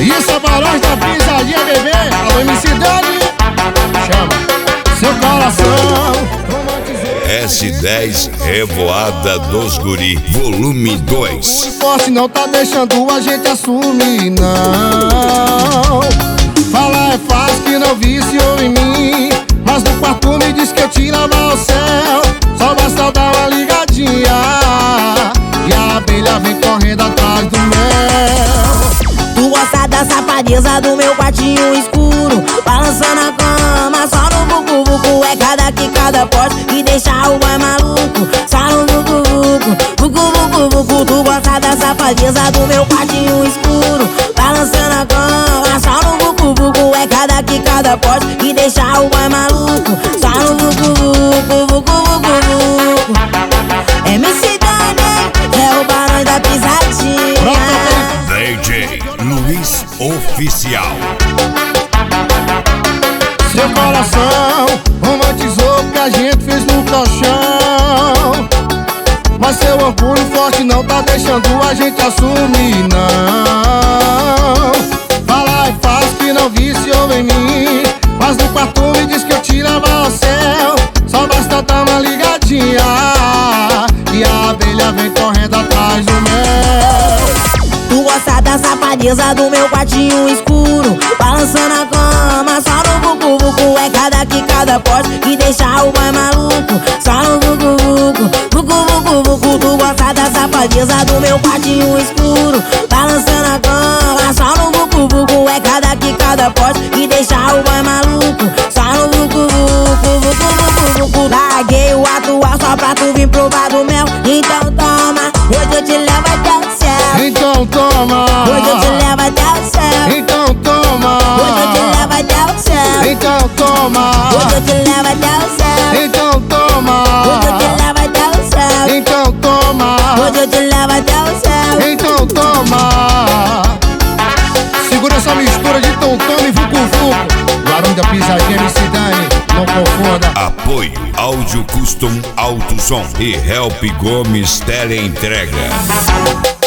Isso é Barões da Pisadinha, bebê. Alô, MC Dani. Chama seu coração. S10 Revoada dos Guri, volume 2. O forte não tá deixando a gente assumir, não. Falar é fácil que não viciou em mim, mas no quarto me diz que eu te lavo ao céu. Só basta dar uma ligadinha e a abelha vem correndo atrás do mel. Tu gosta da safadeza do meu quartinho escuro, balançando a cama, só no vucu-vucu. É cada que cada poste que deixa o boy maluco, só no vucu-vucu, vucu-vucu-vucu. Tu gosta da safadeza do meu quartinho escuro, balançando a cama, só no vucu-vucu. É cada que cada poste que deixa o boy maluco, só no vucu-vucu, vucu-vucu-vucu. MC Dani é o Barões da Pisadinha. DJ Luiz Oficial. Seu coração romantizou o que a gente fez no colchão, mas seu orgulho forte não tá deixando a gente assumir, não. Falar é fácil que não viciou em mim, mas no quarto me diz que eu te levo ao céu. Só basta dar uma ligadinha e a abelha vem correndo atrás do mel. Tu gosta da safadeza do meu quartinho escuro, balançando a cama, só no vucu-vucu. É cada que cada poste que deixa o boy maluco, só no vucu-vucu, vucu-vucu-vucu. Tu gosta da safadeza do meu quartinho escuro, balançando a cama, só no vucu-vucu. É cada que cada poste que deixa o boy maluco, só no vucu-vucu, vucu-vucu-vucu. Larguei o atual só pra tu vir provar do mel, então toma, hoje eu te levo até o céu. Então toma, hoje eu te levo até o céu. então toma, hoje eu te levo até o céu. então toma, hoje eu te levo até o céu. então toma, hoje eu te levo até o céu. então toma, hoje eu te levo até o céu. então toma. Segura essa mistura de tom-tom e vucu-vucu. Barões da Pisadinha, MC Dani, não confunda. Apoio Áudio Custom Alto Som e Help Gomes Teleentrega.